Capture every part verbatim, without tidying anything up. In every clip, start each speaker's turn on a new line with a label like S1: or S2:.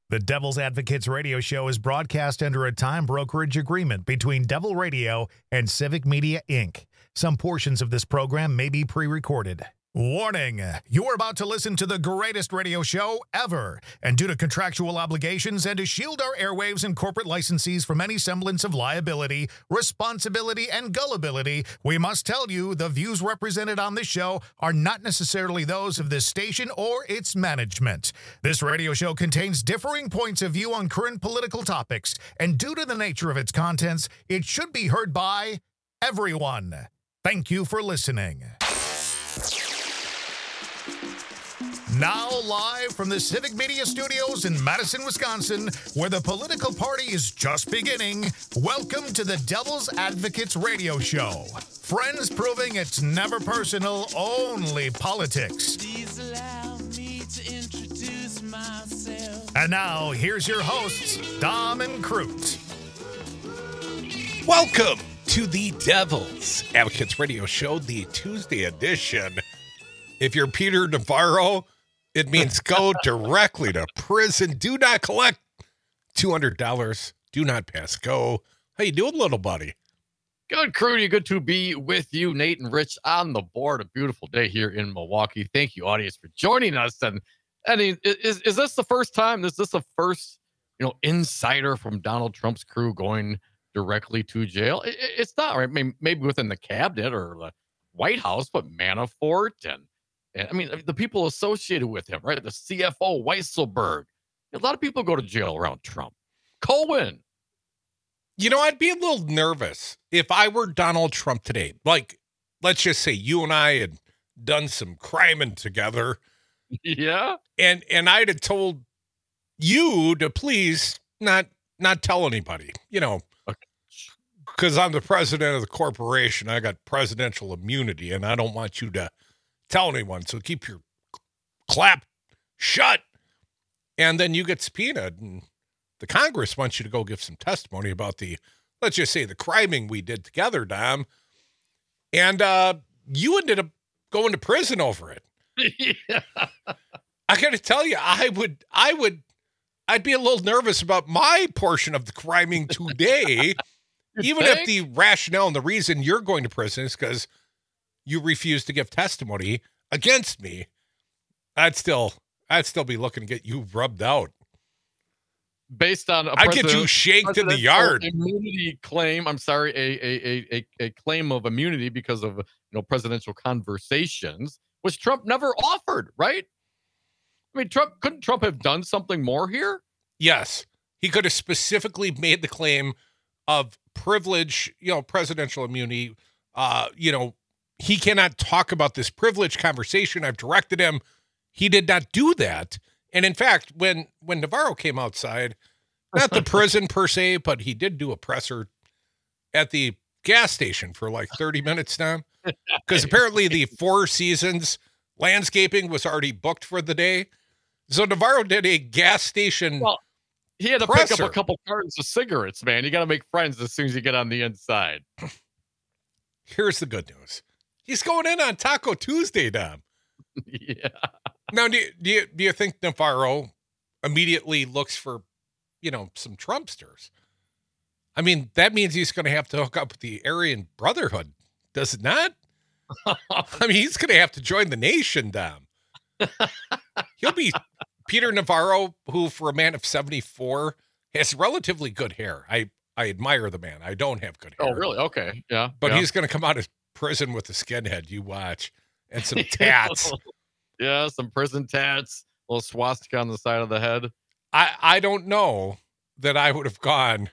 S1: The Devil's Advocates radio show is broadcast under a time brokerage agreement between Devil Radio and Civic Media, Incorporated. Some portions of this program may be pre-recorded. Warning, you are about to listen to the greatest radio show ever. And due to contractual obligations and to shield our airwaves and corporate licensees from any semblance of liability, responsibility, and gullibility, we must tell you the views represented on this show are not necessarily those of this station or its management. This radio show contains differing points of view on current political topics, and due to the nature of its contents, it should be heard by everyone. Thank you for listening. Now live from the Civic Media Studios in Madison, Wisconsin, where the political party is just beginning, welcome to the Devil's Advocates radio show. Friends proving it's never personal, only politics.
S2: Please allow me to introduce myself.
S1: And now, here's your hosts, Dom and Crute.
S3: Welcome to the Devil's Advocates radio show, the Tuesday edition. If you're Peter Navarro, it means go directly to prison. Do not collect two hundred dollars. Do not pass go. How you doing, little buddy?
S4: Good, Crudy. Good to be with you, Nate and Rich, on the board. A beautiful day here in Milwaukee. Thank you, audience, for joining us. And I mean, is is this the first time? Is this the first, you know, insider from Donald Trump's crew going directly to jail? It, it's not, right? Maybe, maybe within the cabinet or the White House, but Manafort and And I mean, the people associated with him, right? The C F O, Weisselberg. A lot of people go to jail around Trump. Cohen.
S3: You know, I'd be a little nervous if I were Donald Trump today. Like, let's just say you and I had done some criming together.
S4: Yeah.
S3: And and I'd have told you to please not not tell anybody, you know, because I'm the president of the corporation. I got presidential immunity, and I don't want you to tell anyone, so keep your clap shut. And then you get subpoenaed, and the Congress wants you to go give some testimony about the, let's just say, the criming we did together, Dom. And uh, you ended up going to prison over it.
S4: Yeah.
S3: I got to tell you, I would, I would, I'd be a little nervous about my portion of the criming today, even
S4: think?
S3: if the rationale and the reason you're going to prison is because you refuse to give testimony against me. I'd still, I'd still be looking to get you rubbed out.
S4: Based on a
S3: I'd get you shanked in the yard.
S4: Immunity claim. I'm sorry, a, a a a claim of immunity because of you know presidential conversations, which Trump never offered. Right? I mean, Trump couldn't Trump have done something more here?
S3: Yes, he could have specifically made the claim of privilege. You know, presidential immunity. Uh, you know. He cannot talk about this privileged conversation. I've directed him. He did not do that. And in fact, when when Navarro came outside, not the prison per se, but he did do a presser at the gas station for like thirty minutes now. Because apparently the Four Seasons landscaping was already booked for the day. So Navarro did a gas station
S4: Well, he had to
S3: presser.
S4: pick up a couple cartons of cigarettes, man. You got to make friends as soon as you get on the inside.
S3: Here's the good news. He's going in on Taco Tuesday, Dom.
S4: Yeah.
S3: Now, do you, do you do you think Navarro immediately looks for, you know, some Trumpsters? I mean, that means he's going to have to hook up with the Aryan Brotherhood, does it not? I mean, he's going to have to join the nation, Dom. He'll be Peter Navarro, who, for a man of seventy-four, has relatively good hair. I, I admire the man. I don't have good hair.
S4: Oh, really? Okay. Yeah.
S3: But
S4: yeah.
S3: he's going to come out of prison with a skinhead, you watch, and some tats.
S4: Yeah, some prison tats, a little swastika on the side of the head.
S3: I, I don't know that I would have gone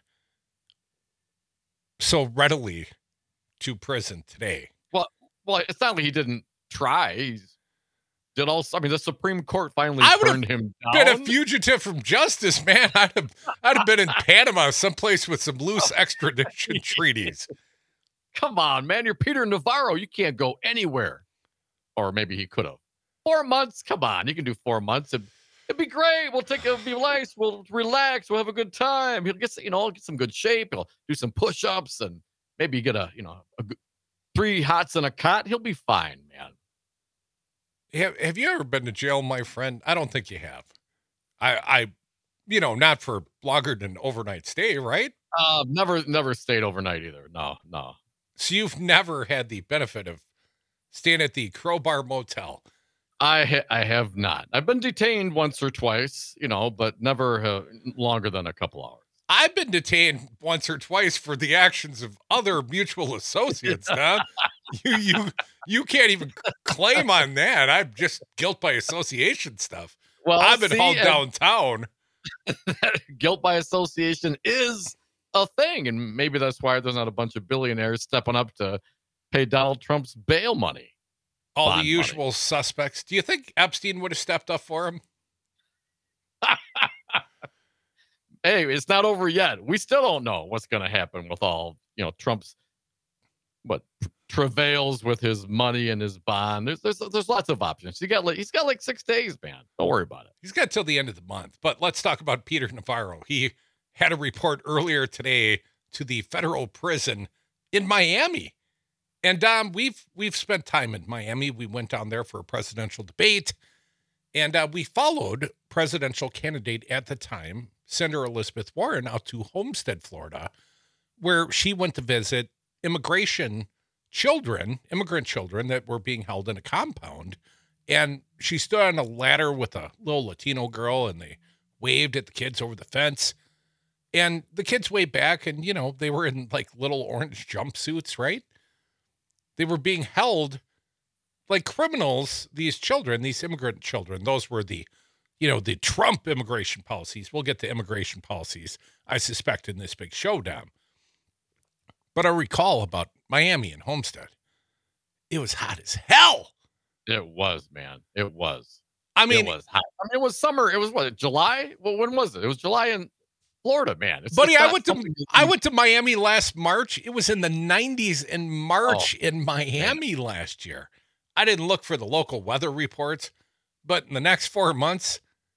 S3: so readily to prison today.
S4: Well, well, it's not like he didn't try. He's did also. I mean, the Supreme Court finally
S3: I would
S4: turned
S3: have
S4: him
S3: been
S4: down.
S3: a fugitive from justice, man. I'd have, I'd have been in Panama, someplace with some loose extradition treaties.
S4: Come on, man. You're Peter Navarro. You can't go anywhere. Or maybe he could have. Four months? Come on. You can do four months. It'd, it'd be great. We'll take it'll be nice. We'll relax. We'll have a good time. He'll get, you know, get some good shape. He'll do some push-ups and maybe get a, you know, a good, three hots and a cot. He'll be fine, man.
S3: Have, have you ever been to jail, my friend? I don't think you have. I, I you know, not for longer than overnight stay, right?
S4: Uh, never, never stayed overnight either. No, no.
S3: So you've never had the benefit of staying at the Crowbar Motel.
S4: I ha- I have not. I've been detained once or twice, you know, but never uh, longer than a couple hours.
S3: I've been detained once or twice for the actions of other mutual associates. Now, you you you can't even claim on that. I'm just guilt by association stuff.
S4: Well,
S3: I've been
S4: see,
S3: hauled
S4: and
S3: downtown.
S4: guilt by association is a thing, and maybe that's why there's not a bunch of billionaires stepping up to pay Donald Trump's bail money.
S3: All
S4: Bond
S3: the usual
S4: money.
S3: suspects. Do you think Epstein would have stepped up for him?
S4: Hey, it's not over yet. We still don't know what's going to happen with all, you know, Trump's what travails with his money and his bond. There's there's there's lots of options. He got like he's got like six days, man. Don't worry about it.
S3: He's got till the end of the month. But let's talk about Peter Navarro. He had a report earlier today to the federal prison in Miami. And Dom, we've we've spent time in Miami. We went down there for a presidential debate, and uh, we followed presidential candidate at the time, Senator Elizabeth Warren, out to Homestead, Florida, where she went to visit immigration children, immigrant children that were being held in a compound. And she stood on a ladder with a little Latino girl, and they waved at the kids over the fence. And the kids waved back, and, you know, they were in like little orange jumpsuits, right? They were being held like criminals, these children, these immigrant children. Those were the, you know, the Trump immigration policies. We'll get to immigration policies, I suspect, in this big showdown. But I recall about Miami and Homestead. It was hot as hell.
S4: It was, man. It was.
S3: I mean,
S4: it was hot. I mean, it was summer. It was what, July? Well, when was it? It was July in Florida, man. It's,
S3: buddy,
S4: it's
S3: I
S4: not
S3: went to
S4: something you
S3: I
S4: can-
S3: went to Miami last March. It was in the nineties in March
S4: Oh,
S3: in Miami last year. I didn't look for the local weather reports, but in the next four months,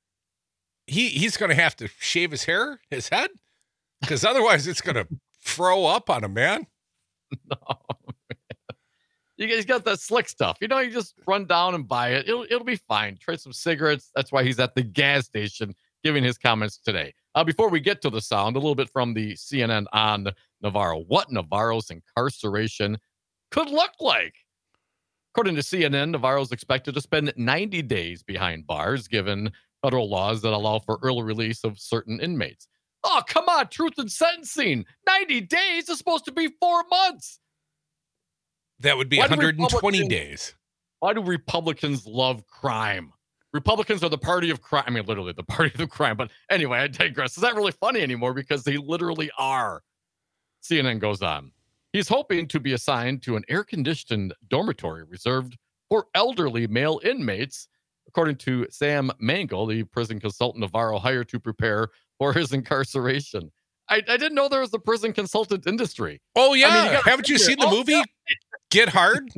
S3: he he's going to have to shave his hair, his head, because otherwise it's going to throw up on him, man.
S4: No, man. You guys got that slick stuff. You know, you just run down and buy it. It'll it'll be fine. Trade some cigarettes. That's why he's at the gas station giving his comments today. Uh, before we get to the sound, a little bit from the C N N on Navarro. What Navarro's incarceration could look like. According to C N N, Navarro is expected to spend ninety days behind bars, given federal laws that allow for early release of certain inmates. Oh, come on, truth in sentencing. ninety days is supposed to be four months.
S3: That would be
S4: Why do
S3: one hundred twenty
S4: Republicans-
S3: days.
S4: Why do Republicans love crime? Republicans are the party of crime. I mean, literally the party of crime. But anyway, I digress. Is that really funny anymore? Because they literally are. C N N goes on. He's hoping to be assigned to an air-conditioned dormitory reserved for elderly male inmates, according to Sam Mangle, the prison consultant Navarro hired to prepare for his incarceration. I, I didn't know there was a prison consultant industry.
S3: Oh yeah,
S4: I mean, you gotta
S3: haven't you
S4: figure-
S3: seen the
S4: oh,
S3: movie
S4: yeah.
S3: Get Hard?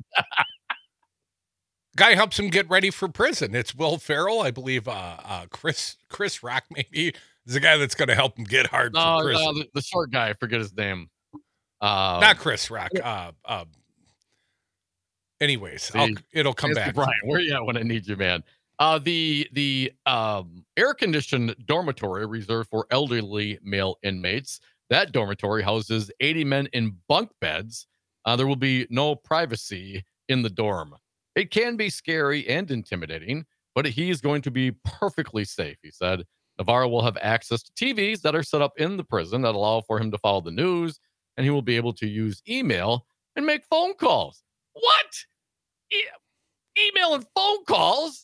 S3: Guy helps him get ready for prison. It's Will Ferrell, I believe. Uh, uh, Chris Chris Rock maybe is the guy that's going to help him get hard
S4: No,
S3: for prison.
S4: no, the, the short guy, I forget his name. Uh,
S3: Not Chris Rock. Uh, uh, anyways,
S4: See,
S3: I'll, it'll come
S4: Nancy
S3: back.
S4: Bryan, where you at when I need you, man? Uh, the the um, air-conditioned dormitory reserved for elderly male inmates. That dormitory houses eighty men in bunk beds. Uh, there will be no privacy in the dorm. It can be scary and intimidating, but he is going to be perfectly safe, he said. Navarro will have access to T Vs that are set up in the prison that allow for him to follow the news, and he will be able to use email and make phone calls. What? E- email and phone calls?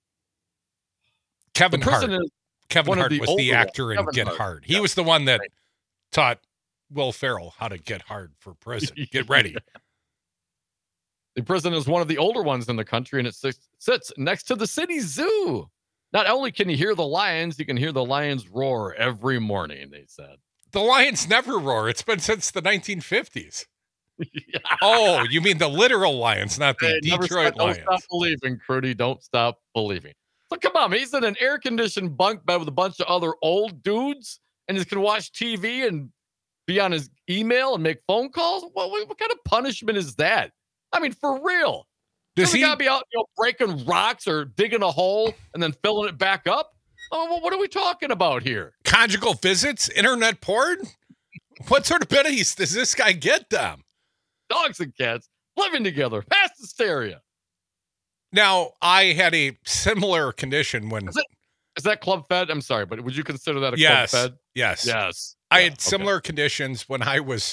S3: Kevin
S4: The prison
S3: Hart.
S4: is
S3: Kevin
S4: one of
S3: Hart
S4: the
S3: was the
S4: older ones.
S3: actor in
S4: Kevin
S3: Get
S4: Hart.
S3: Hard. He
S4: Yeah.
S3: was the one that
S4: Right.
S3: taught Will Ferrell how to get hard for prison. Get ready.
S4: The prison is one of the older ones in the country, and it sits, sits next to the city zoo. Not only can you hear the lions, you can hear the lions roar every morning, they said.
S3: The Lions never roar. It's been since the nineteen fifties.
S4: Yeah.
S3: Oh, you mean the literal Lions, not the
S4: Hey, never
S3: Detroit
S4: stop, don't
S3: Lions.
S4: stop believing, Crudy. Don't stop believing. So come on, man. He's in an air-conditioned bunk bed with a bunch of other old dudes, and he can watch T V and be on his email and make phone calls. What, what, what kind of punishment is that? I mean, for real.
S3: Does
S4: Does
S3: he
S4: he gotta be out, you know, breaking rocks or digging a hole and then filling it back up? Oh, well, what are we talking about here?
S3: Conjugal visits, internet porn. What sort of pennies does this guy get them?
S4: Dogs and cats living together, past hysteria.
S3: Now, I had a similar condition when.
S4: Is, it, is that club fed? I'm sorry, but would you consider that a
S3: yes,
S4: club fed?
S3: Yes.
S4: Yes.
S3: I
S4: yeah,
S3: had similar
S4: okay.
S3: conditions when I was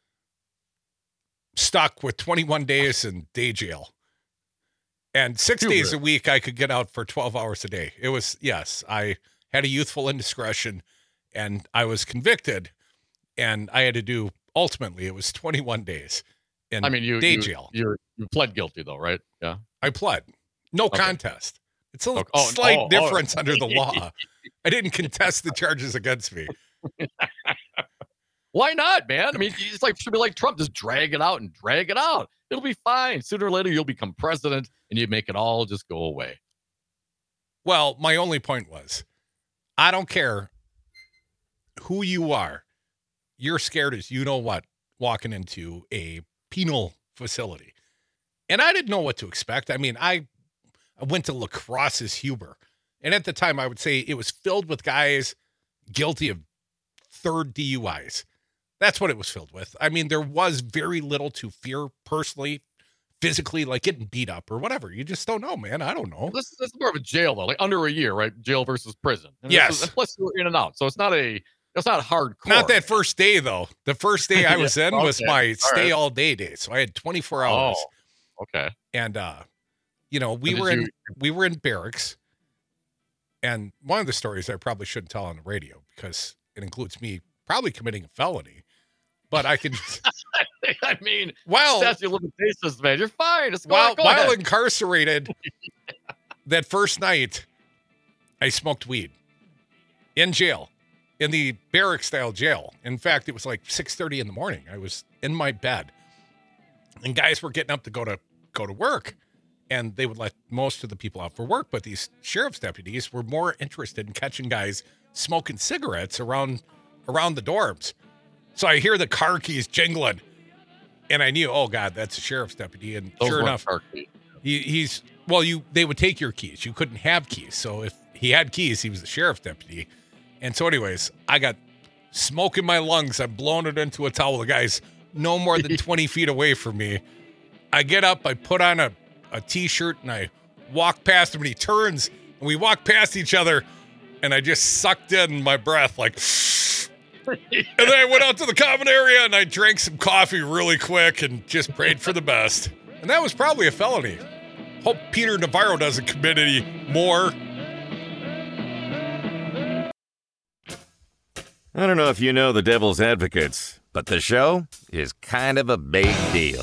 S3: stuck with twenty-one days in day jail. And six
S4: You
S3: days
S4: were.
S3: a week, I could get out for twelve hours a day. It was, yes, I had a youthful indiscretion and I was convicted. And I had to do, ultimately, it was twenty-one days in
S4: I mean, you,
S3: day
S4: you,
S3: jail.
S4: You you pled guilty, though, right? Yeah.
S3: I pled. No
S4: Okay.
S3: contest. It's a
S4: Okay. Oh,
S3: slight
S4: oh, oh.
S3: difference under the law. I didn't contest the charges against me.
S4: Why not, man? I mean, it's like should be like Trump, just drag it out and drag it out. It'll be fine. Sooner or later, you'll become president, and you make it all just go away.
S3: Well, my only point was, I don't care who you are. You're scared as you know what walking into a penal facility. And I didn't know what to expect. I mean, I, I went to La Crosse's Huber. And at the time, I would say it was filled with guys guilty of third D U Is. That's what it was filled with. I mean, there was very little to fear personally, physically, like getting beat up or whatever. You just don't know, man. I don't know.
S4: This, this is more of a jail, though, like under a year, right? Jail versus prison. And
S3: Yes.
S4: This is, plus, you're in and out. So it's not a, it's not hardcore.
S3: Not that first day, though. The first day I was in was
S4: Okay.
S3: my stay
S4: right.
S3: all day day. So I had twenty-four hours.
S4: Oh, okay.
S3: And, uh, you know, we
S4: And
S3: were
S4: did
S3: in,
S4: you-
S3: we were in barracks. And one of the stories I probably shouldn't tell on the radio because it includes me probably committing a felony, but I can,
S4: I mean,
S3: well,
S4: statute of limitations, man. You're fine. It's
S3: while,
S4: go
S3: while
S4: ahead.
S3: incarcerated that first night, I smoked weed in jail, in the barrack style jail. In fact, it was like six thirty in the morning. I was in my bed and guys were getting up to go to go to work. And they would let most of the people out for work, but these sheriff's deputies were more interested in catching guys smoking cigarettes around around the dorms. So I hear the car keys jingling, and I knew, oh God, that's a sheriff's deputy. And
S4: Those
S3: sure
S4: weren't
S3: enough,
S4: car keys.
S3: he, he's well, you they would take your keys. You couldn't have keys, so if he had keys, he was the sheriff's deputy. And so, anyways, I got smoke in my lungs. I'm blowing it into a towel. The guy's no more than twenty feet away from me. I get up, I put on a a t-shirt and I walk past him and he turns and we walk past each other and I just sucked in my breath like and then I went out to the common area and I drank some coffee really quick and just prayed for the best. And that was probably a felony. Hope Peter Navarro doesn't commit any more.
S5: I don't know if you know the Devil's Advocates, but the show is kind of a big deal.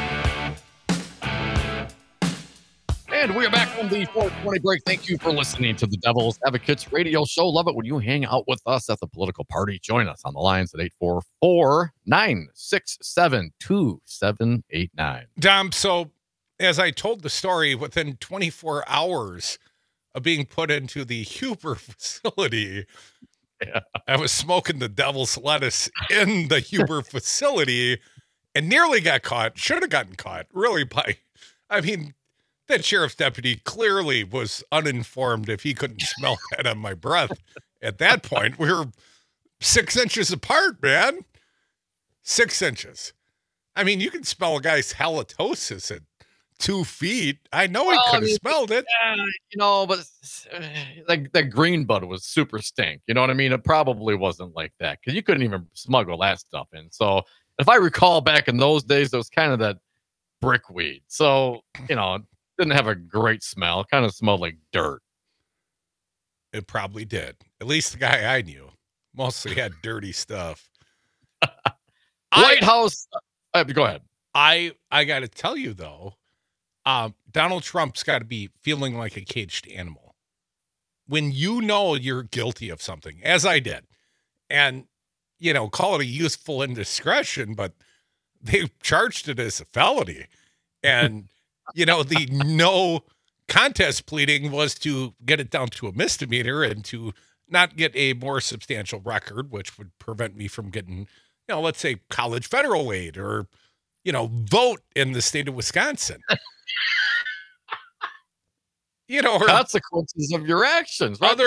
S4: And we are back from the four twenty break. Thank you for listening to the Devil's Advocates radio show. Love it when you hang out with us at the political party. Join us on the lines at eight four four, nine six seven, two seven eight nine.
S3: Dom, so as I told the story, within twenty-four hours of being put into the Huber facility,
S4: Yeah.
S3: I was smoking the devil's lettuce in the Huber facility and nearly got caught. Should have gotten caught, really, by, I mean, that sheriff's deputy clearly was uninformed if he couldn't smell that on my breath. At that point, we were six inches apart, man. Six inches. I mean, you can smell a guy's halitosis at two feet. I know he
S4: Well, I
S3: could have
S4: mean,
S3: smelled it.
S4: Yeah, you know, but uh, like that green bud was super stink. You know what I mean? It probably wasn't like that because you couldn't even smuggle that stuff in. So if I recall back in those days, it was kind of that brick weed. So, you know, it didn't have a great smell. Kind of smelled like dirt.
S3: It probably did. At least the guy I knew mostly had dirty stuff.
S4: White
S3: I,
S4: House. Uh, go ahead.
S3: I I got to tell you though, um, Donald Trump's got to be feeling like a caged animal when you know you're guilty of something, as I did, and you know, call it a youthful indiscretion, but they charged it as a felony, and you know, the no contest pleading was to get it down to a misdemeanor and to not get a more substantial record, which would prevent me from getting, you know, let's say college federal aid or, you know, vote in the state of Wisconsin. You know, or
S4: Consequences of your actions. Right?
S3: Other-
S4: so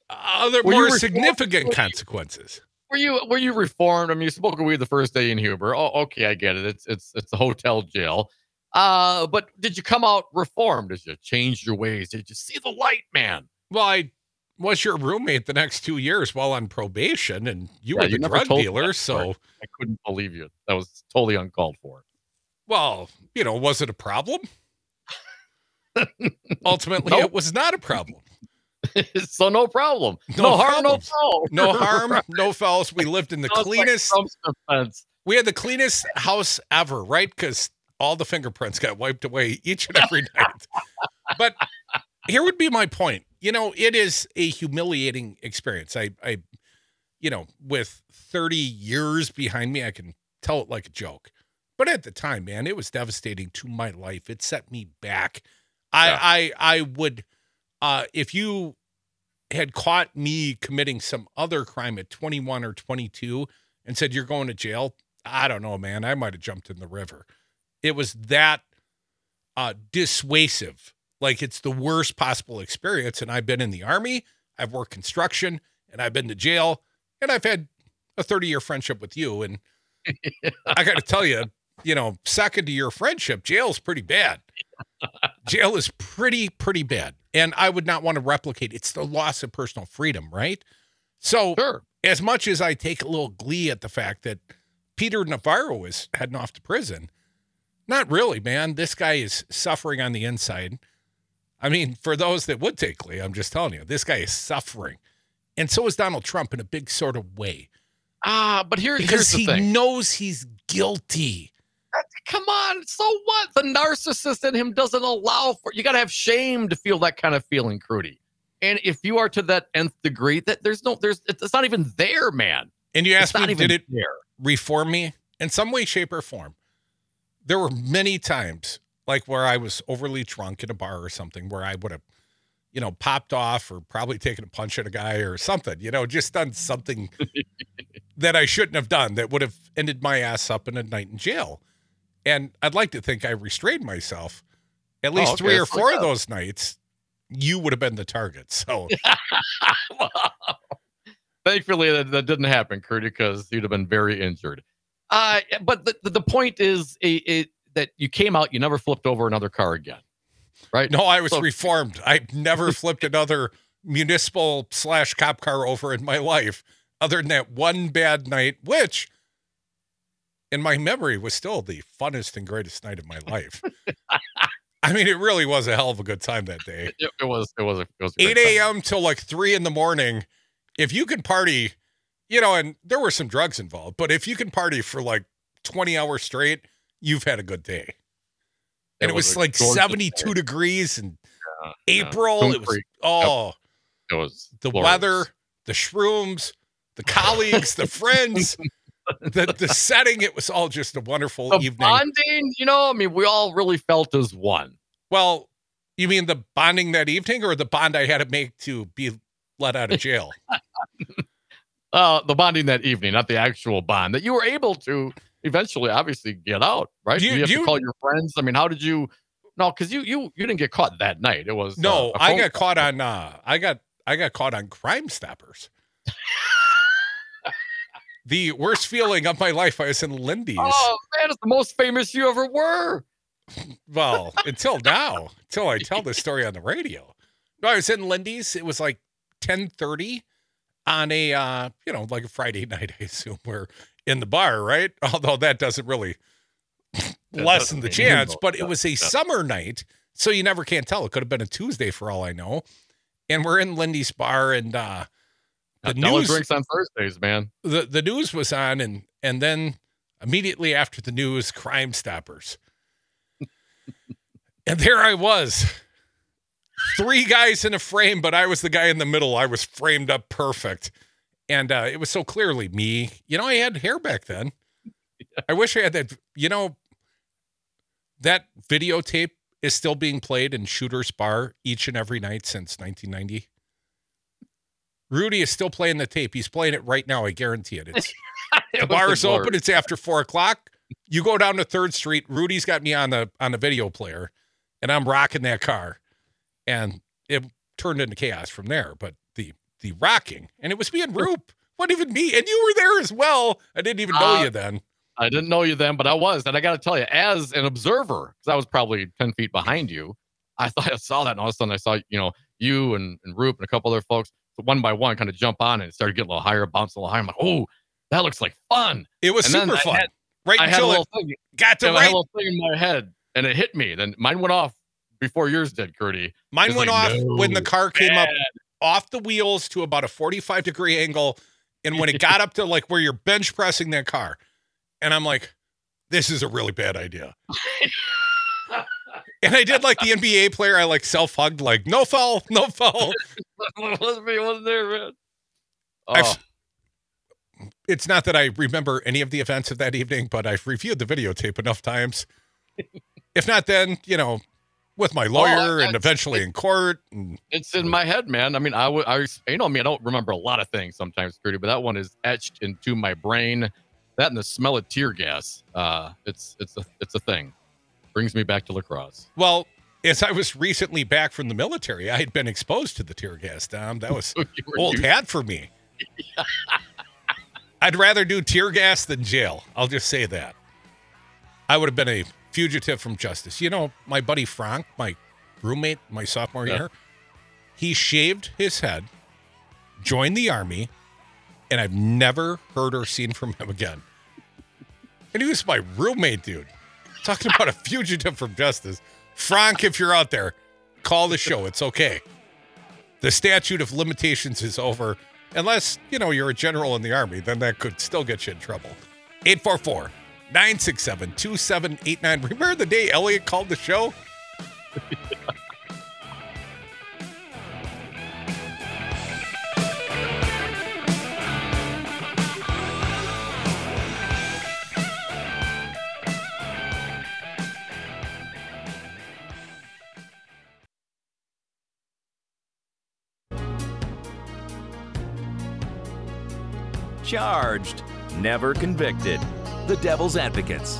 S3: other
S4: Were you
S3: more
S4: reformed?
S3: significant consequences.
S4: Were you were you reformed? I mean, you smoked weed the first day in Huber. Oh, okay, I get it. It's it's it's a hotel jail. Uh, but did you come out reformed? Did you change your ways? Did you see the light, man?
S3: Well, I was your roommate the next two years while on probation, and you
S4: Yeah,
S3: were
S4: you
S3: the
S4: never
S3: drug
S4: told me
S3: dealer.
S4: that story.
S3: So,
S4: I couldn't believe you. That was totally uncalled for.
S3: well, you know, was it a problem? Ultimately,
S4: Nope.
S3: it was not a problem.
S4: So no problem.
S3: No
S4: No, harm, no
S3: problems.
S4: foul.
S3: No harm, no fouls. We lived in the
S4: Sounds like
S3: cleanest.
S4: Trump's defense.
S3: We had the cleanest house ever, right? Because all the fingerprints got wiped away each and every night. But here would be my point. You know, it is a humiliating experience. I, I, you know, with thirty years behind me, I can tell it like a joke. But at the time, man, it was devastating to my life. It set me back. I,
S4: Yeah.
S3: I, I would, uh, if you had caught me committing some other crime at twenty-one or twenty-two and said, you're going to jail, I don't know, man, I might have jumped in the river. It was that uh, dissuasive. Like, it's the worst possible experience. And I've been in the Army, I've worked construction, and I've been to jail, and I've had a thirty-year friendship with you. And I got to tell you, you know, second to your friendship, jail's pretty bad. Jail is pretty, pretty bad. And I would not want to replicate. It's the loss of personal freedom, right? So
S4: Sure.
S3: as much as I take a little glee at the fact that Peter Navarro is heading off to prison, not really, man. This guy is suffering on the inside. I mean, for those that would take glee, I'm just telling you, this guy is suffering. And so is Donald Trump in a big sort of way.
S4: Ah, but here,
S3: Because
S4: here's the
S3: he
S4: thing.
S3: knows he's guilty.
S4: Come on. So what? The narcissist in him doesn't allow for, you got to have shame to feel that kind of feeling, Crudy. And if you are to that nth degree, that there's no, there's, it's not even there, man.
S3: And you
S4: It's
S3: asked
S4: not
S3: me,
S4: even
S3: did it
S4: there.
S3: reform me in some way, shape, or form? There were many times, like where I was overly drunk at a bar or something, where I would have, you know, popped off or probably taken a punch at a guy or something, you know, just done something that I shouldn't have done that would have ended my ass up in a night in jail. And I'd like to think I restrained myself. At least
S4: Oh, okay.
S3: three or
S4: That's
S3: four
S4: like
S3: of
S4: that.
S3: those nights, you would have been the target. So
S4: Thankfully, that, that didn't happen, Crudy, because you'd have been very injured. Uh, but the, the, the point is a, a, that you came out, you never flipped over another car again, right?
S3: no, I was
S4: So-
S3: reformed. I never flipped another municipal slash cop car over in my life, other than that one bad night, which in my memory was still the funnest and greatest night of my life. I mean, it really was a hell of a good time that day.
S4: It, it was, it was, a, it was a great
S3: eight
S4: time.
S3: a.m. till like three in the morning. If you can party, you know, and there were some drugs involved, but if you can party for like twenty hours straight, you've had a good day. And it, was,
S4: a
S3: like
S4: gorgeous
S3: seventy-two
S4: day.
S3: degrees in
S4: Yeah,
S3: April.
S4: Coon
S3: It was,
S4: Creek.
S3: oh,
S4: It was
S3: the
S4: glorious.
S3: weather, the shrooms, the colleagues, the friends, the, the setting. It was all just a wonderful
S4: The
S3: evening.
S4: bonding, you know, I mean, we all really felt as one.
S3: Well, you mean the bonding that evening or the bond I had to make to be let out of jail?
S4: Uh, the bonding that evening, not the actual bond that you were able to eventually, obviously, get out. Right?
S3: Do you-
S4: you have
S3: do
S4: to
S3: you-
S4: call your friends. I mean, how did you? No, because you you you didn't get caught that night. It was
S3: No,
S4: uh, a
S3: I
S4: phone
S3: got
S4: call.
S3: caught on. Uh, I got I got caught on Crime Stoppers. The worst feeling of my life. I was in Lindy's.
S4: Oh man, it's the most famous you ever were.
S3: Well, until now, until I tell this story on the radio. No, I was in Lindy's. It was like ten thirty on a, uh, you know, like a Friday night, I assume we're in the bar, right? Although that doesn't really lessen
S4: doesn't
S3: the
S4: mean
S3: chance,
S4: you know,
S3: but it
S4: yeah,
S3: was a
S4: yeah.
S3: summer night. So you never can tell. It could have been a Tuesday for all I know. And we're in Lindy's bar and, uh, the
S4: The dollar
S3: news,
S4: drinks on Thursdays, man.
S3: the, the news was on and, and then immediately after the news, Crime Stoppers. And there I was, three guys in a frame, but I was the guy in the middle. I was framed up perfect. And uh, it was so clearly me. You know, I had hair back then. I wish I had that. You know, that videotape is still being played in Shooter's Bar each and every night since nineteen ninety. Rudy is still playing the tape. He's playing it right now. I guarantee it. It's
S4: It
S3: the
S4: was
S3: bar is
S4: glorious.
S3: open. It's after four o'clock. You go down to Third Street. Rudy's got me on the on the video player, and I'm rocking that car. And it turned into chaos from there. But the the rocking, and it was me and Roop. What even me? And you were there as well. I didn't even know
S4: Uh,
S3: you then.
S4: I didn't know you then, but I was. And I got to tell you, as an observer, because I was probably ten feet behind you, I thought I saw that. And all of a sudden I saw, you know, you and, and Roop and a couple other folks, one by one, kind of jump on and it started getting a little higher, bouncing a little higher. I'm like, oh, that looks like fun.
S3: It was
S4: And then
S3: super
S4: I
S3: fun.
S4: had-
S3: right
S4: I had a
S3: until
S4: little
S3: it
S4: thing,
S3: got to
S4: and I had
S3: right.
S4: a little thing in my head and it hit me. Then mine went off before yours did, Curdy.
S3: Mine
S4: It's
S3: went
S4: like,
S3: off
S4: no,
S3: when the car came up
S4: bad.
S3: off the wheels to about a forty-five degree angle. And when it got up to like where you're bench pressing that car, and I'm like, this is a really bad idea. And I did like the N B A player. I like self hugged, like, no foul, no foul.
S4: It wasn't me, it wasn't there, man.
S3: I've-
S4: Oh,
S3: It's not that I remember any of the events of that evening, but I've reviewed the videotape enough times. If not, then, you know, with my lawyer and
S4: that's-
S3: eventually in court. And
S4: it's in my head, man. I mean, I would, I, was- you know, me, I don't remember a lot of things sometimes, Curdy, but that one is etched into my brain. That and the smell of tear gas. Uh, it's, it's a, it's a thing. Brings me back to lacrosse.
S3: well, as I was recently back from the military, I had been exposed to the tear gas, Dom. That was
S4: You were
S3: old
S4: used-
S3: hat for me. I'd rather do tear gas than jail. I'll just say that. I would have been a fugitive from justice. You know, my buddy Frank, my roommate, my sophomore
S4: Yeah.
S3: year, he shaved his head, joined the army, and I've never heard or seen from him again. And he was my roommate, dude. Talking about a fugitive from justice. Frank, if you're out there, call the show. It's okay. The statute of limitations is over. Unless, you know, you're a general in the army, then that could still get you in trouble. eight four four, nine six seven, two seven eight nine. Remember the day Elliot called the show?
S6: Charged, never convicted. The Devil's Advocates.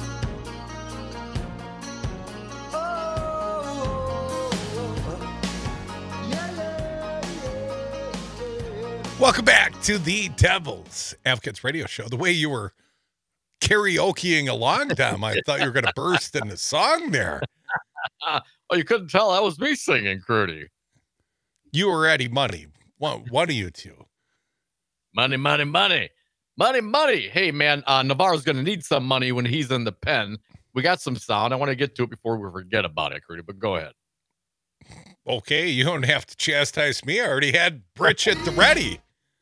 S3: Welcome back to the Devil's Advocates radio show. The way you were karaokeing along, Dom, I thought you were going to burst into song there.
S4: Oh, you couldn't tell that was me singing, Curdy.
S3: You or Eddie Money. One, one of you two.
S4: Money, money, money. Money, money. Hey, man, uh, Navarro's going to need some money when he's in the pen. We got some sound. I want to get to it before we forget about it, Curdy, but go ahead.
S3: Okay, you don't have to chastise me. I already had Britch at the ready.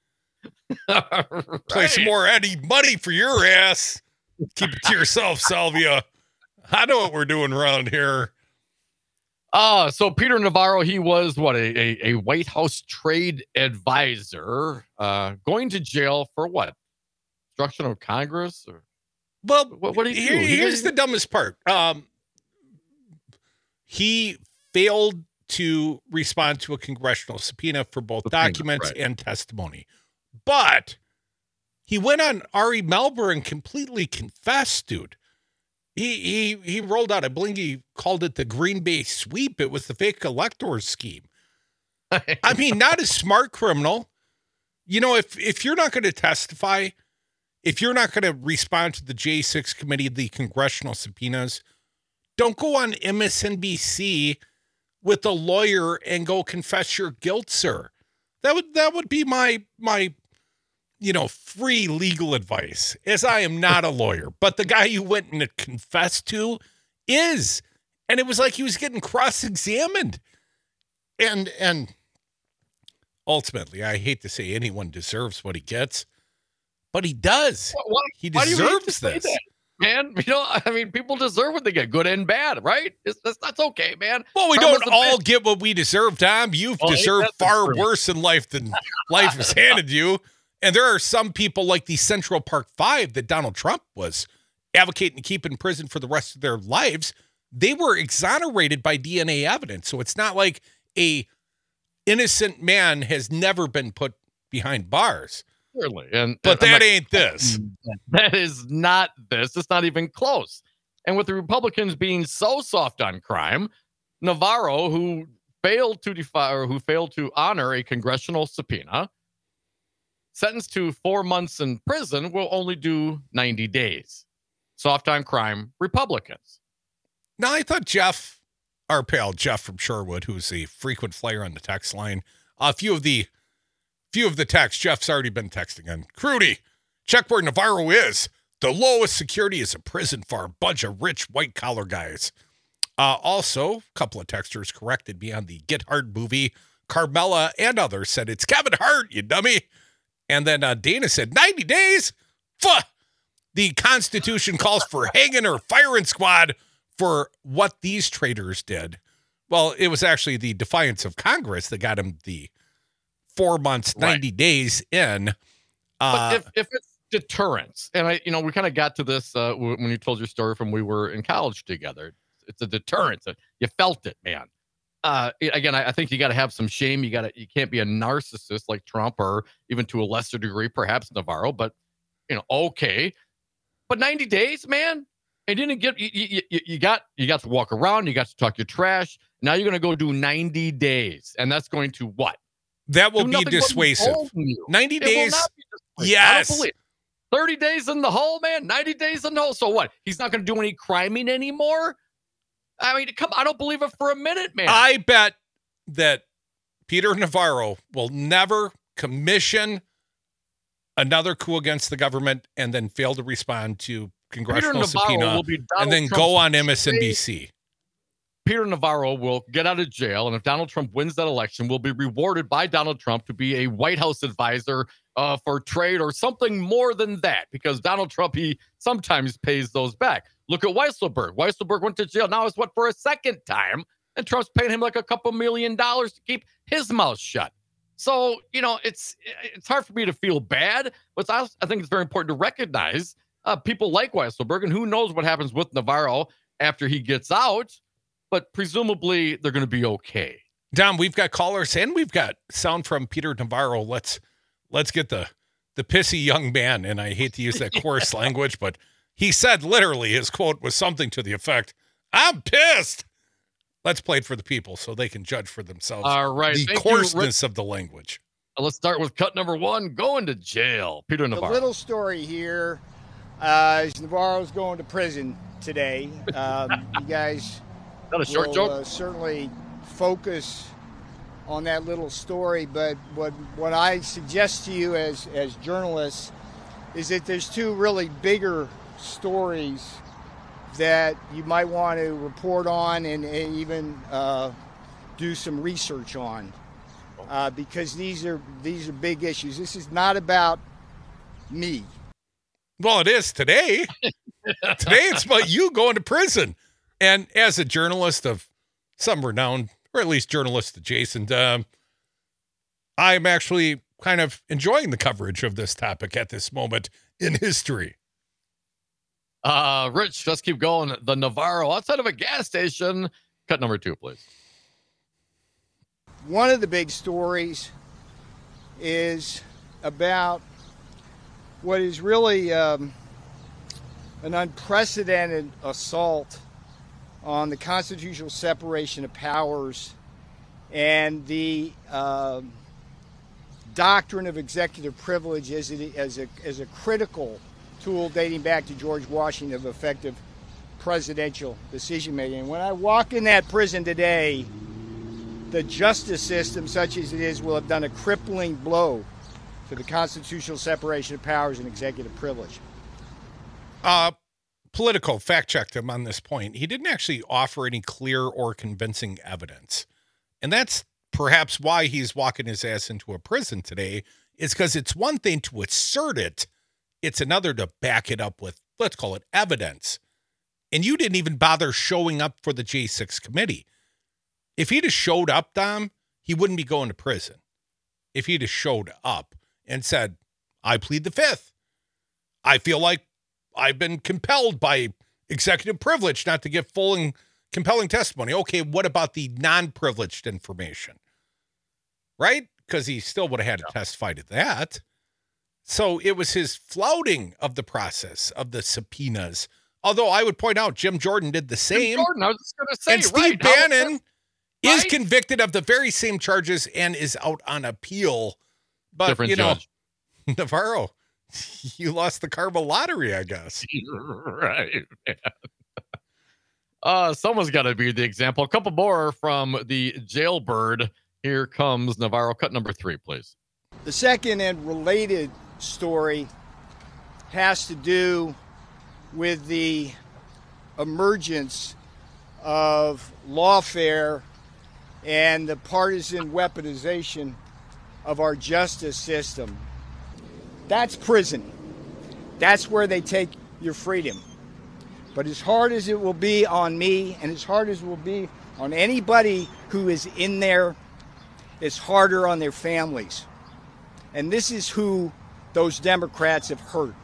S3: Play some
S4: Right.
S3: more Eddie Money for your ass. Keep it to yourself, Salvia. I know what we're doing around here.
S4: Uh, so Peter Navarro, he was what, a, a, a White House trade advisor, uh, going to jail for what? Obstruction of Congress? Or
S3: Well,
S4: what, what did he
S3: here-
S4: do? He
S3: here's
S4: did-
S3: the dumbest part. Um, he failed to respond to a congressional subpoena for both
S4: Subpoena,
S3: documents
S4: right.
S3: and testimony. But he went on Ari Melber and completely confessed, dude. He he he rolled out, I believe he called it the Green Bay sweep. It was the fake elector scheme. I mean, not a smart criminal. You know, if if you're not going to testify, if you're not going to respond to the J six committee, the congressional subpoenas, don't go on M S N B C with a lawyer and go confess your guilt, sir. That would that would be my my you know, free legal advice, as I am not a lawyer, but the guy you went and confessed to is. And it was like he was getting cross-examined. And and ultimately, I hate to say anyone deserves what he gets, but he does.
S4: Why- why-
S3: He
S4: why do you hate to
S3: deserves
S4: say
S3: this.
S4: that, man? You know, I mean, people deserve what they get, good and bad, right? It's, that's, that's okay, man.
S3: Well, we
S4: Karma's
S3: don't
S4: a
S3: all
S4: bitch.
S3: get what we deserve, Tom. You've
S4: Well, ain't
S3: deserved
S4: that the
S3: far
S4: truth?
S3: worse in life than life has handed you. And there are some people like the Central Park Five that Donald Trump was advocating to keep in prison for the rest of their lives. They were exonerated by D N A evidence. So it's not like a innocent man has never been put behind bars.
S4: Clearly. And,
S3: But
S4: and I'm
S3: that
S4: not-
S3: ain't this.
S4: That is not this. It's not even close. And with the Republicans being so soft on crime, Navarro, who failed to defy or who failed to honor a congressional subpoena, sentenced to four months in prison will only do ninety days. Soft on crime, Republicans.
S3: Now, I thought Jeff, our pal Jeff from Sherwood, who's a frequent flyer on the text line, a few of the few of the texts, Jeff's already been texting on. Crudy, check where Navarro is. The lowest security is a prison for a bunch of rich white-collar guys. Uh, also, a couple of texters corrected me on the Get Hard movie. Carmella and others said, it's Kevin Hart, you dummy. And then uh, Dana said, ninety days? Fuh! The Constitution calls for hanging or firing squad for what these traitors did. Well, it was actually the defiance of Congress that got him the four months, ninety right. days in. Uh,
S4: but if, if it's deterrence, and I, you know, we kind of got to this uh, when you told your story from we were in college together. It's a deterrence. You felt it, man. Uh, again, I, I think you got to have some shame. You got to, you can't be a narcissist like Trump, or even to a lesser degree, perhaps Navarro. But you know, okay. But ninety days, man. And didn't get you, you, you got you got to walk around. You got to talk your trash. Now you're going to go do ninety days, and that's going to what?
S3: That will be dissuasive. ninety
S4: it
S3: days.
S4: Yes. thirty days in the hole, man. ninety days in the hole. So what? He's not going to do any criming anymore. I mean, come. I don't believe it for a minute, man.
S3: I bet that Peter Navarro will never commission another coup against the government and then fail to respond to congressional subpoena and then Trump's go on M S N B C.
S4: Peter Navarro will get out of jail, and if Donald Trump wins that election, will be rewarded by Donald Trump to be a White House advisor uh, for trade or something more than that, because Donald Trump, he sometimes pays those back. Look at Weisselberg. Weisselberg went to jail. Now it's what, for a second time, and Trump's paying him like a couple million dollars to keep his mouth shut. So, you know, it's it's hard for me to feel bad, but I, I think it's very important to recognize uh, people like Weisselberg, and who knows what happens with Navarro after he gets out, but presumably they're going to be okay.
S3: Dom, we've got callers and we've got sound from Peter Navarro. Let's let's get the the pissy young man, and I hate to use that coarse language, but he said literally his quote was something to the effect, "I'm pissed." Let's play it for the people so they can judge for themselves.
S4: All right.
S3: The
S4: Thank
S3: coarseness
S4: you.
S3: of the language.
S4: Let's start with cut number one, going to jail. Peter Navarro.
S7: The little story here uh, is Navarro's going to prison today. Um, you guys
S4: Not a short
S7: will,
S4: joke.
S7: Uh, certainly focus on that little story, but what what I suggest to you as, as journalists is that there's two really bigger stories that you might want to report on and, and even uh, do some research on, uh, because these are these are big issues. This is not about me.
S3: Well, it is today. Today it's about you going to prison. And as a journalist of some renown, or at least journalist adjacent, um, I'm actually kind of enjoying the coverage of this topic at this moment in history.
S4: Uh, Rich, let's keep going. The Navarro outside of a gas station. Cut number two, please.
S7: One of the big stories is about what is really um, an unprecedented assault on the constitutional separation of powers and the uh, doctrine of executive privilege as, it, as, a, as a critical tool dating back to George Washington of effective presidential decision making. And when I walk in that prison today, the justice system, such as it is, will have done a crippling blow to the constitutional separation of powers and executive privilege.
S3: Uh, Politico fact-checked him on this point. He didn't actually offer any clear or convincing evidence. And that's perhaps why he's walking his ass into a prison today, is because it's one thing to assert it, it's another to back it up with, let's call it, evidence. And you didn't even bother showing up for the J six committee. If he'd have showed up, Dom, he wouldn't be going to prison. If he'd have showed up and said, I plead the fifth. I feel like I've been compelled by executive privilege not to give full and compelling testimony. Okay, what about the non-privileged information? Right? Because he still would have had to yeah. testify to that. So it was his flouting of the process of the subpoenas. Although I would point out Jim Jordan did the same.
S4: Jim Jordan, I was just going to say,
S3: and Steve
S4: right,
S3: Bannon
S4: right?
S3: is convicted of the very same charges and is out on appeal. But,
S4: Different
S3: you know,
S4: judge.
S3: Navarro, you lost the Carbo lottery, I guess.
S4: Right. Man. Uh, someone's got to be the example. A couple more from the jailbird. Here comes Navarro. Cut number three, please.
S7: The second and related story has to do with the emergence of lawfare and the partisan weaponization of our justice system. That's prison. That's where they take your freedom. But as hard as it will be on me, and as hard as it will be on anybody who is in there, it's harder on their families. And this is who those Democrats have hurt.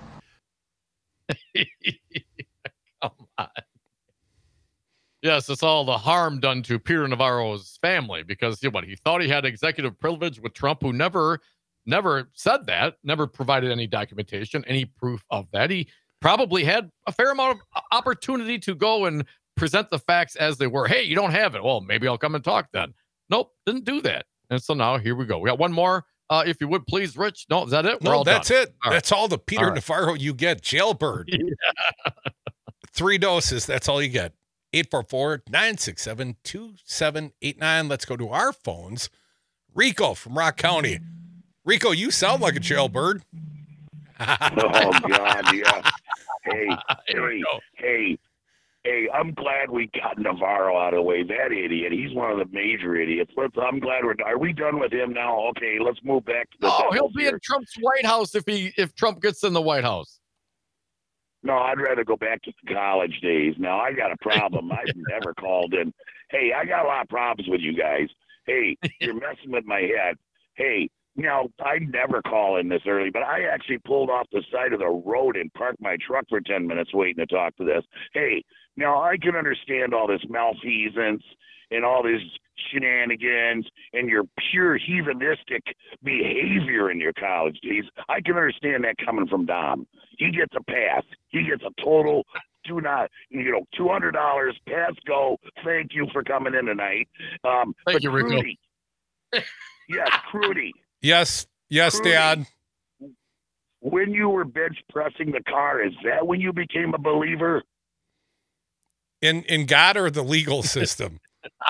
S4: Come on. Yes, it's all the harm done to Peter Navarro's family because you know, what he thought he had executive privilege with Trump, who never, never said that, never provided any documentation, any proof of that. He probably had a fair amount of opportunity to go and present the facts as they were. Hey, you don't have it. Well, maybe I'll come and talk then. Nope, didn't do that. And so now here we go. We got one more. Uh, if you would please, Rich. No, is that it? We're
S3: No,
S4: all
S3: that's
S4: done.
S3: it.
S4: All
S3: that's all the Peter
S4: All right.
S3: Navarro you get. Jailbird.
S4: Yeah.
S3: Three doses. That's all you get. eight four four, nine six seven, two seven eight nine. Let's go to our phones. Rico from Rock County. Rico, you sound like a jailbird.
S8: Oh, God, yeah. Hey,
S4: Here we
S8: hey,
S4: go.
S8: hey, hey, I'm glad we got Navarro out of the way. That idiot, he's one of the major idiots. Let's, I'm glad we're, are we done with him now? Okay, let's move back to the
S4: Oh, he'll
S8: Devils
S4: be
S8: here.
S4: in Trump's White House if he if Trump gets in the White House.
S8: No, I'd rather go back to the college days. Now, I got a problem. I've never called in. Hey, I got a lot of problems with you guys. Hey, you're messing with my head. Hey, you know, I never call in this early, but I actually pulled off the side of the road and parked my truck for ten minutes waiting to talk to this. Hey, now I can understand all this malfeasance and all this shenanigans and your pure heathenistic behavior in your college days. I can understand that coming from Dom. He gets a pass. He gets a total do not, you know, two hundred dollars pass go. Thank you for coming in tonight. Um,
S4: Thank
S8: but
S4: you, Rico.
S8: Crudy, yes, Crudy.
S3: Yes. Yes,
S8: Crudy,
S3: Dad.
S8: when you were bench pressing the car, is that when you became a believer?
S3: In in God or the legal system?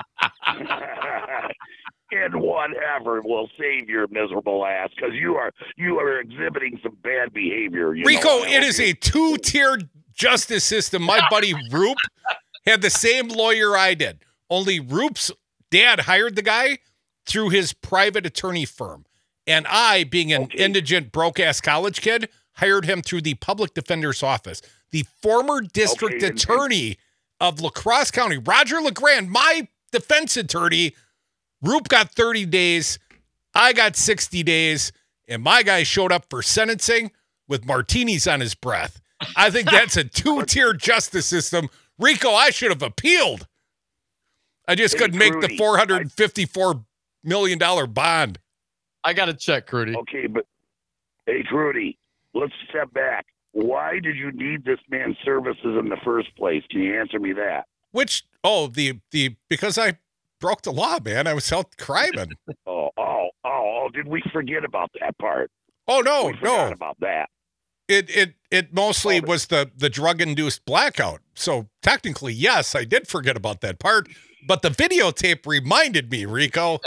S8: And whatever will save your miserable ass, because you are you are exhibiting some bad behavior. You
S3: Rico,
S8: know, I
S3: it
S8: hope
S3: is
S8: you-
S3: a two-tiered justice system. My buddy Roop had the same lawyer I did. Only Roop's dad hired the guy through his private attorney firm. And I, being an
S8: Okay.
S3: indigent, broke-ass college kid, hired him through the public defender's office. The former district
S8: Okay, and-
S3: attorney of La Crosse County, Roger LeGrand, my defense attorney, Roop got thirty days. I got sixty days. And my guy showed up for sentencing with martinis on his breath. I think that's a two-tier justice system. Rico, I should have appealed. I just
S8: Hey,
S3: couldn't make the
S8: Crudy,
S3: four hundred fifty-four million dollars bond.
S4: I got to check, Crudy.
S8: Okay, but hey, Crudy, let's step back. Why did you need this man's services in the first place? Can you answer me that?
S3: Which, oh, the, the, because I broke the law, man. I was out criming.
S8: Oh, oh, oh, oh! Did we forget about that part?
S3: Oh, no,
S8: we forgot
S3: no.
S8: about that.
S3: It, it, it mostly
S8: Oh,
S3: was the, the drug-induced blackout. So technically, yes, I did forget about that part. But the videotape reminded me, Rico.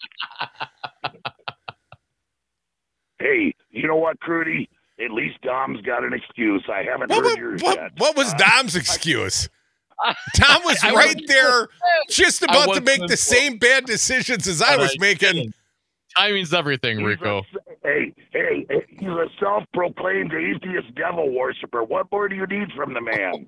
S8: Hey, you know what, Crudy? At least Dom's got an excuse. I haven't
S3: What,
S8: heard
S3: what,
S8: yours
S3: what,
S8: yet.
S3: what was
S8: Uh,
S3: Dom's excuse? Dom was
S4: I
S3: right
S4: wasn't-
S3: there, just about to
S4: wasn't
S3: make the
S4: informed.
S3: same bad decisions as I
S4: But
S3: was
S4: I
S3: making.
S4: didn't. Timing's everything,
S8: he's
S4: Rico.
S8: a- hey, hey, hey, he's a self-proclaimed atheist devil worshiper. What more do you need from the man?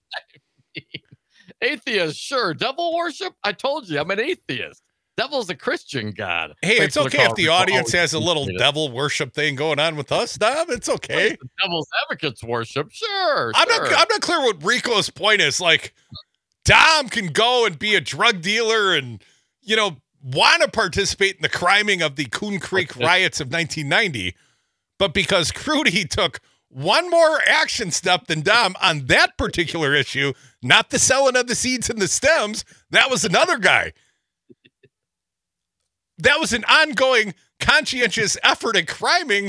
S4: Atheist, sure. Devil worship? I told you, I'm an atheist. Devil's a Christian god.
S3: Hey,
S4: Thanks
S3: it's
S4: for the
S3: okay
S4: call,
S3: if the
S4: Rico.
S3: audience
S4: Always
S3: has a little
S4: appreciate it.
S3: devil worship thing going on with us, Dom. It's okay.
S4: Devil's advocates worship, sure.
S3: I'm
S4: sure.
S3: not. I'm not clear what Rico's point is. Like, Dom can go and be a drug dealer, and you know, want to participate in the criming of the Coon Creek riots of nineteen ninety, but because Crudy took one more action step than Dom on that particular issue, not the selling of the seeds and the stems, that was another guy. That was an ongoing conscientious effort at criming,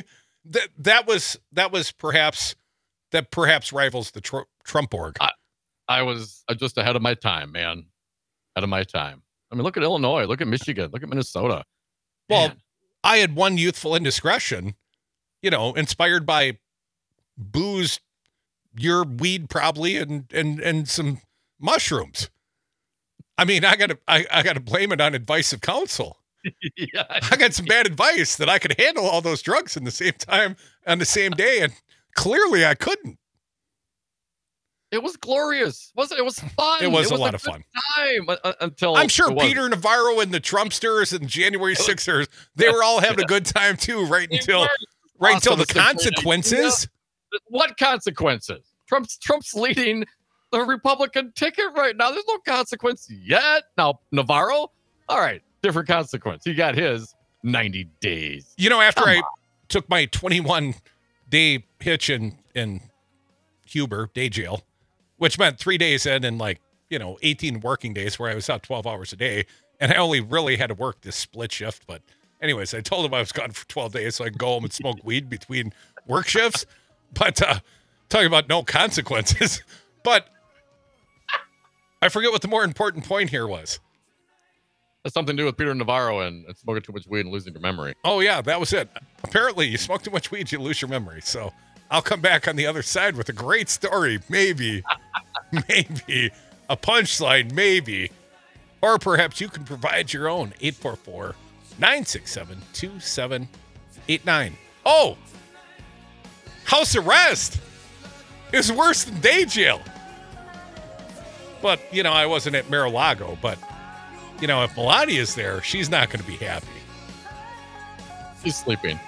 S3: that that was that was perhaps that perhaps rivals the tr- Trump org.
S4: I, I was uh, just ahead of my time, man. Ahead of my time. I mean, look at Illinois, look at Michigan, look at Minnesota.
S3: Well,
S4: Man.
S3: I had one youthful indiscretion, you know, inspired by booze, your weed probably, and and and some mushrooms. I mean, I gotta I, I gotta blame it on advice of counsel.
S4: Yeah,
S3: I got some bad advice that I could handle all those drugs in the same time on the same day, and clearly I couldn't.
S4: it was glorious. Was it? It was fun.
S3: It was a lot
S4: good
S3: of fun.
S4: Time uh, until
S3: I'm sure
S4: it wasn't.
S3: Peter Navarro and the Trumpsters and January Sixers, they were all having a good time too, right
S4: They
S3: until
S4: were.
S3: right until
S4: Awesome.
S3: the
S4: It's a great
S3: consequences.
S4: idea. What consequences? Trump's Trump's leading the Republican ticket right now. There's no consequence yet. Now Navarro, all right, different consequence. He got his ninety days.
S3: You know, after
S4: Come
S3: I
S4: on.
S3: took my twenty-one day hitch in in Huber day jail, which meant three days in and like, you know, eighteen working days where I was out twelve hours a day. And I only really had to work this split shift. But anyways, I told him I was gone for twelve days so I could go home and smoke weed between work shifts. But uh, talking about no consequences. But I forget what the more important point here was.
S4: Has something to do with Peter Navarro and, and smoking too much weed and losing your memory.
S3: Oh, yeah, that was it. Apparently, you smoke too much weed, you lose your memory. So I'll come back on the other side with a great story. Maybe. Maybe. A punchline, maybe. Or perhaps you can provide your own. eight four four, nine six seven, two seven eight nine. Oh! House arrest is worse than day jail. But, you know, I wasn't at Mar-a-Lago, but, you know, if Melania's there, she's not going to be happy.
S4: He's sleeping.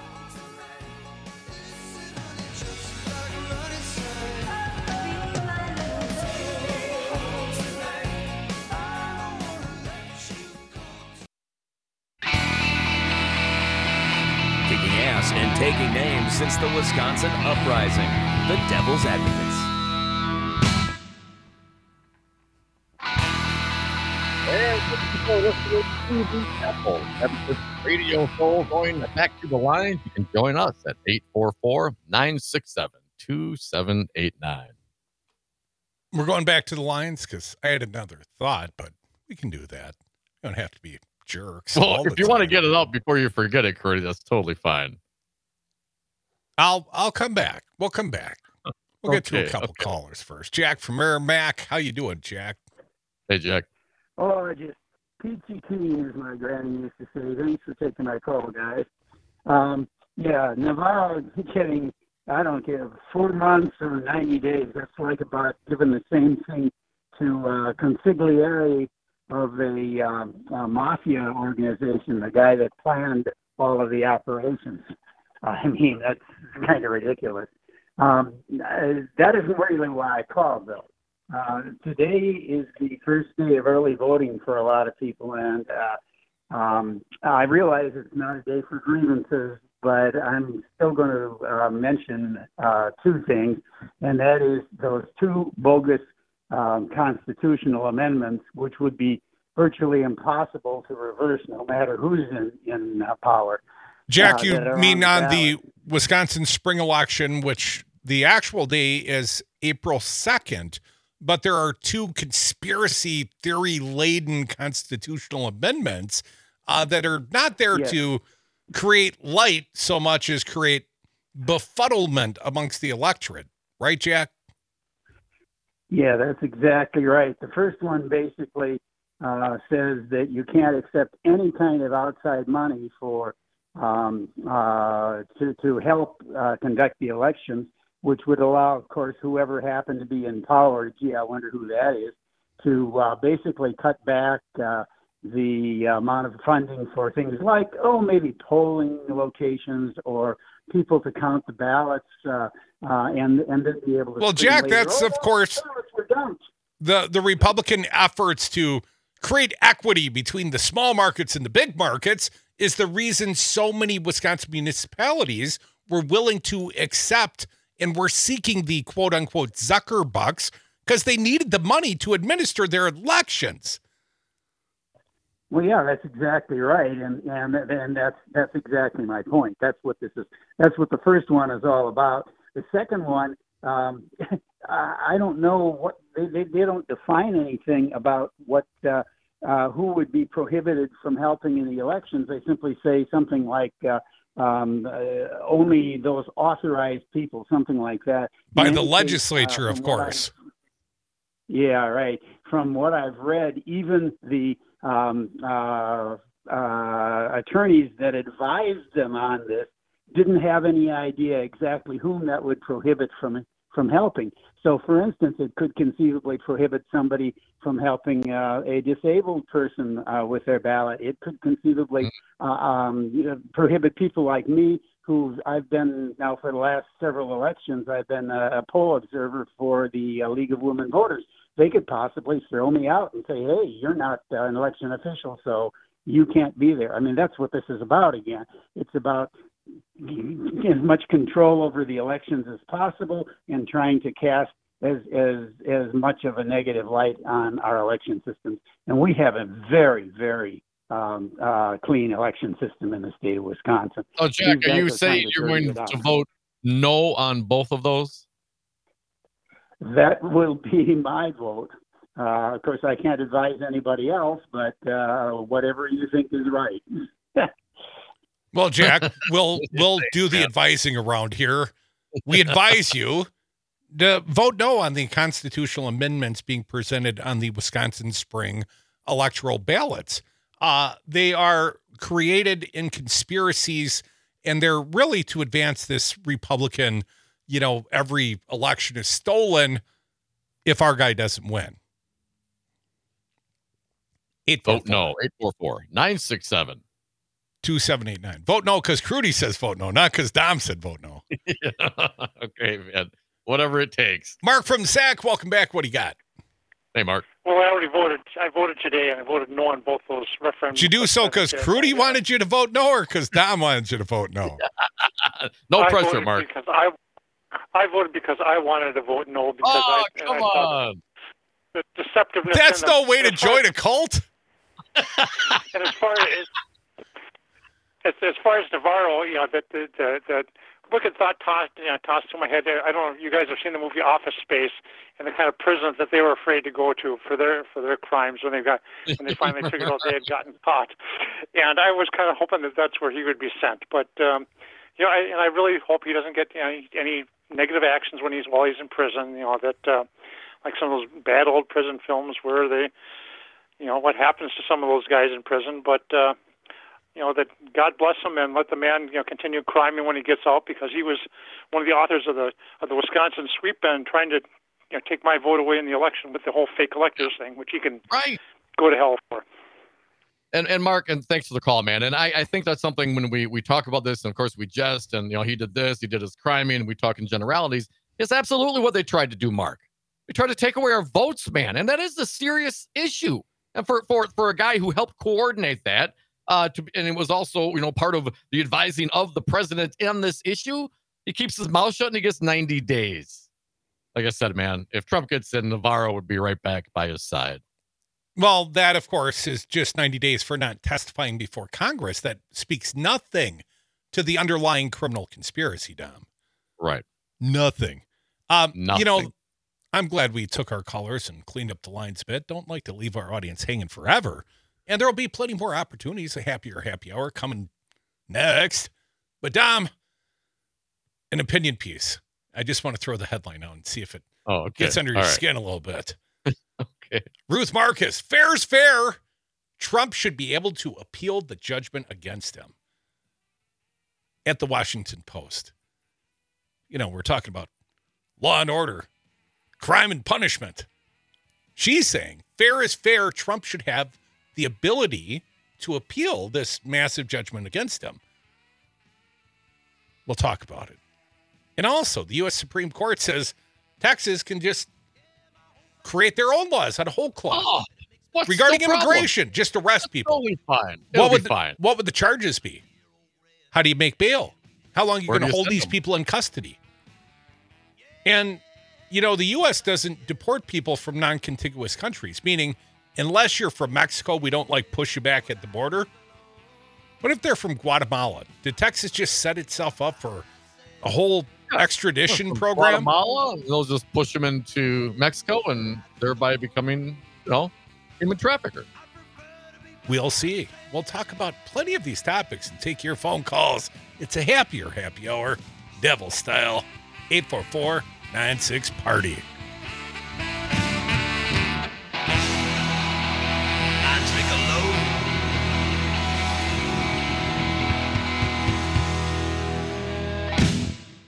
S6: Kicking ass and taking names since the Wisconsin Uprising. The Devil's Advocates.
S4: Radio show going back to the lines. You can join us at eight four four, nine six seven, two seven eight nine.
S3: We're going back to the lines because I had another thought, but we can do that. You don't have to be jerks.
S4: Well,
S3: all
S4: if
S3: the
S4: you want to
S3: time.
S4: get it up before you forget it, Curdy, that's totally fine.
S3: I'll I'll come back. We'll come back. We'll get to a
S4: Okay,
S3: couple
S4: okay.
S3: callers first. Jack from Merrimack. How you doing, Jack?
S4: Hey, Jack.
S9: Oh, I just peachy keen, as my granny used to say. Thanks for taking my call, guys. Um, yeah, Navarro getting, I don't care, four months or ninety days. That's like about giving the same thing to uh, consigliere of a, um, a mafia organization, the guy that planned all of the operations. I mean, that's kind of ridiculous. Um, uh, that isn't really why I called, though. Uh, today is the first day of early voting for a lot of people, and uh, um, I realize it's not a day for grievances, but I'm still going to uh, mention uh, two things, and that is those two bogus um, constitutional amendments, which would be virtually impossible to reverse no matter who's in, in uh, power.
S3: Jack,
S9: Uh,
S3: you
S9: that are
S3: mean
S9: on
S3: on
S9: the
S3: the Wisconsin spring election, which the actual day is April second, but there are two conspiracy theory laden constitutional amendments uh, that are not there
S9: Yes.
S3: to create light so much as create befuddlement amongst the electorate. Right, Jack?
S9: Yeah, that's exactly right. The first one basically uh, says that you can't accept any kind of outside money for um, uh, to to help uh, conduct the elections, which would allow, of course, whoever happened to be in power, gee, I wonder who that is, to uh, basically cut back uh, the amount of funding for things like, oh, maybe polling locations or people to count the ballots uh, uh, and and then be able to.
S3: Well,
S9: scream
S3: Jack,
S9: later,
S3: that's,
S9: "Oh,
S3: of course,
S9: ballots were dumped."
S3: the the Republican efforts to create equity between the small markets and the big markets is the reason so many Wisconsin municipalities were willing to accept and were seeking the quote unquote Zucker bucks because they needed the money to administer their elections.
S9: Well, yeah, that's exactly right, and and and that's that's exactly my point. That's what this is. That's what the first one is all about. The second one, um, I don't know what they, they they don't define anything about what uh, uh, who would be prohibited from helping in the elections. They simply say something like uh, um, uh, only those authorized people, something like that.
S3: By
S9: In
S3: the
S9: any
S3: legislature,
S9: case, uh,
S3: of course.
S9: Yeah, right. From what I've read, even the um, uh, uh, attorneys that advised them on this didn't have any idea exactly whom that would prohibit from from helping. So, for instance, it could conceivably prohibit somebody from helping uh, a disabled person uh, with their ballot. It could conceivably uh, um, you know, prohibit people like me, who I've been now for the last several elections. I've been a, a poll observer for the uh, League of Women Voters. They could possibly throw me out and say, hey, you're not uh, an election official, so you can't be there. I mean, that's what this is about again. It's about as much control over the elections as possible and trying to cast as, as, as much of a negative light on our election systems. And we have a very, very um, uh, clean election system in the state of Wisconsin.
S4: Oh, Jack,
S9: These
S4: are you
S9: guys are
S4: saying
S9: trying to
S4: you're
S9: dirty
S4: going
S9: it up.
S4: to vote no on both of those?
S9: That will be my vote. Uh, of course, I can't advise anybody else, but uh, whatever you think is right.
S3: Well, Jack, we'll we'll do the advising around here. We advise you to vote no on the constitutional amendments being presented on the Wisconsin spring electoral ballots. Uh, they are created in conspiracies, and they're really to advance this Republican, you know, every election is stolen if our guy doesn't win. Eight
S4: Vote no. eight four four, nine six seven,
S3: two seven eight nine. Vote no because Crudy says vote no, not because Dom said vote no.
S4: Okay, man. Whatever it takes.
S3: Mark from Sac, welcome back. What do you got?
S4: Hey, Mark.
S10: Well, I already voted. I voted today, and I voted no on both those referendums.
S3: Did you do so because Crudy wanted you to vote no, or because Dom wanted you to vote no?
S4: No
S10: I
S4: pressure,
S10: voted
S4: Mark.
S10: Because I, I voted because I wanted to vote no. Because
S4: Oh,
S10: I,
S4: come
S10: I thought
S4: on.
S10: The deceptiveness.
S3: That's
S10: and
S3: no
S10: the,
S3: way to
S10: as far-
S3: join a cult.
S10: And as far as as, as far as Navarro, you know, that that that, that wicked thought tossed you know, tossed to my head. I don't know if you guys have seen the movie Office Space and the kind of prisons that they were afraid to go to for their for their crimes when they got when they finally figured out they had gotten caught. And I was kind of hoping that that's where he would be sent. But um, you know, I, and I really hope he doesn't get any, any negative actions when he's while he's in prison. You know, that uh, like some of those bad old prison films where they, you know, what happens to some of those guys in prison. But uh, you know, that God bless him and let the man, you know, continue criming when he gets out, because he was one of the authors of the of the Wisconsin sweep and trying to, you know, take my vote away in the election with the whole fake electors thing, which he can
S4: right.
S10: go to hell for.
S4: And and Mark, and thanks for the call, man. And I, I think that's something when we we talk about this, and of course we jest, and you know, he did this, he did his criming, and we talk in generalities. It's absolutely what they tried to do, Mark. They tried to take away our votes, man, and that is a serious issue. And for for for a guy who helped coordinate that, uh, to and it was also, you know, part of the advising of the president in this issue, he keeps his mouth shut and he gets ninety days. Like I said, man, if Trump gets in, Navarro would be right back by his side.
S3: Well, that, of course, is just ninety days for not testifying before Congress. That speaks nothing to the underlying criminal conspiracy, Dom.
S4: Right.
S3: Nothing. Um,
S4: Nothing.
S3: You know, I'm glad we took our callers and cleaned up the lines a bit. Don't like to leave our audience hanging forever. And there will be plenty more opportunities. A happier happy hour coming next. But, Dom, an opinion piece. I just want to throw the headline out and see if it
S4: oh, okay.
S3: gets under
S4: All
S3: your
S4: right.
S3: skin a little bit.
S4: Okay.
S3: Ruth Marcus, fair's fair. Trump should be able to appeal the judgment against him. At the Washington Post. You know, we're talking about law and order, crime and punishment. She's saying fair is fair. Trump should have the ability to appeal this massive judgment against him. We'll talk about it. And also, the U S Supreme Court says Texas can just create their own laws on a whole clause
S4: Oh, what's
S3: regarding
S4: the problem?
S3: immigration, just arrest people.
S4: Totally fine. It'll
S3: What
S4: be
S3: would, the,
S4: fine.
S3: what would the charges be? How do you make bail? How long are you
S4: Where
S3: going
S4: do
S3: to
S4: you
S3: hold
S4: send
S3: these
S4: them?
S3: people in custody? And, you know, the U S doesn't deport people from non-contiguous countries, meaning unless you're from Mexico, we don't like push you back at the border. What if they're from Guatemala? Did Texas just set itself up for a whole extradition
S4: From
S3: program?
S4: Guatemala, they'll just push them into Mexico and thereby becoming, you know, human trafficker.
S3: We'll see. We'll talk about plenty of these topics and take your phone calls. It's a happier happy hour, devil style. eight four four, nine six, party.